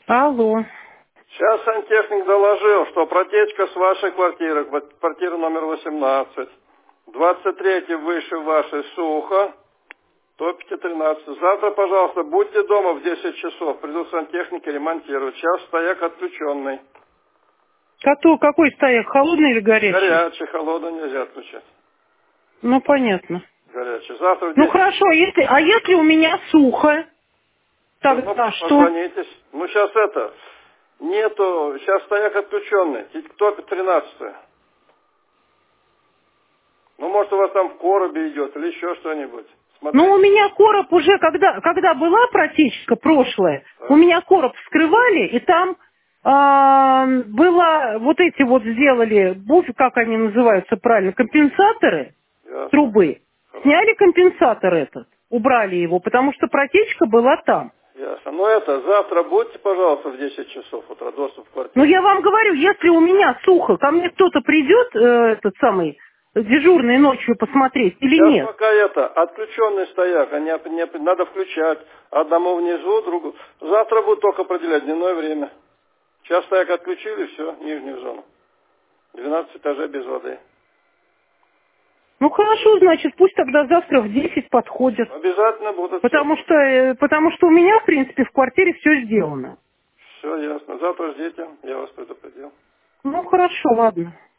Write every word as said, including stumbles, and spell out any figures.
Алло. Сейчас сантехник доложил, что протечка с вашей квартиры, квартира номер восемнадцать, двадцать третий выше вашей сухо, топите тринадцать. Завтра, пожалуйста, будьте дома в десять часов, придут сантехники ремонтировать. Сейчас стояк отключенный. Какой, какой стояк, холодный или горячий? Горячий, холодный нельзя отключать. Ну, понятно. Горячий. Завтра в Ну, десять. хорошо, если, а если у меня сухо, тогда Ну, что? позвонитесь. Ну, сейчас это, нету, сейчас стояк отключенный, топит тринадцать. Ну, может, у вас там в коробе идет или еще что-нибудь. Смотрите. Ну, у меня короб уже, когда, когда была протечка прошлая, Так. у меня короб вскрывали, и там а, было, вот эти вот сделали, буф, как они называются правильно, компенсаторы Ясно. трубы. Хорошо. Сняли компенсатор этот, убрали его, потому что протечка была там. Ясно. Ну, это, завтра будьте, пожалуйста, в десять часов утра, доступ в квартиру. Ну, я вам говорю, если у меня сухо, ко мне кто-то придет, э, этот самый, дежурный ночью посмотреть или Сейчас нет? пока это, отключенный стояк, они, не, надо включать. Одному внизу, другу. Завтра будут только определять дневное время. Сейчас стояк отключили, все, нижнюю зону. двенадцать этажей без воды. Ну, хорошо, значит, пусть тогда завтра в десять подходят. Обязательно будут. Потому что, э, потому что у меня, в принципе, в квартире все сделано. Все ясно. Завтра ждите, я вас предупредил. Ну, хорошо, ладно.